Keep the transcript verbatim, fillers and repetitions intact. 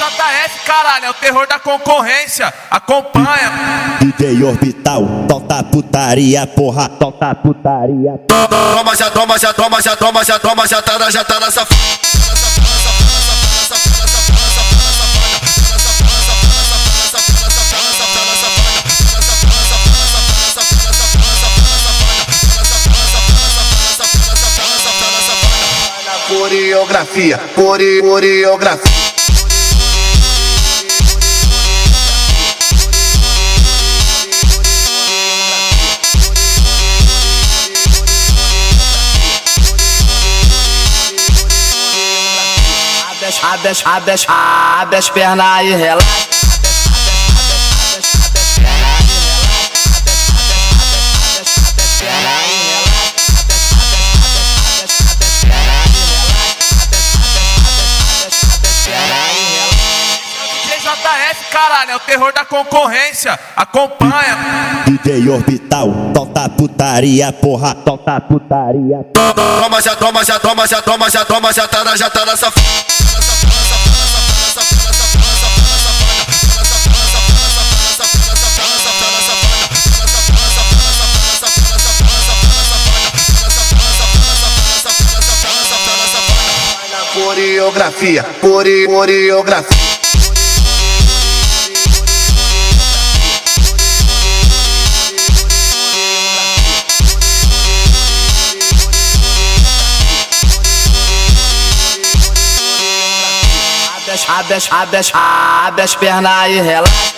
J S, caralho, é o terror da concorrência. Acompanha. D J Orbital, solta putaria, porra, solta putaria. Toma, já toma, já toma, já toma, já toma, já tá, já tá nessa. Coreografia, core, coreografia. Abre as, abre as, abre as pernas e relaxa. J S, caralho, é o terror da concorrência. Acompanha. D J Orbital, solta putaria, porra, solta putaria. Toma, já toma, já toma, já toma, já toma, já tá, já tá nessa. Coreografia, core, coreografia. Abre as, abre as, abre as pernas e relaxa.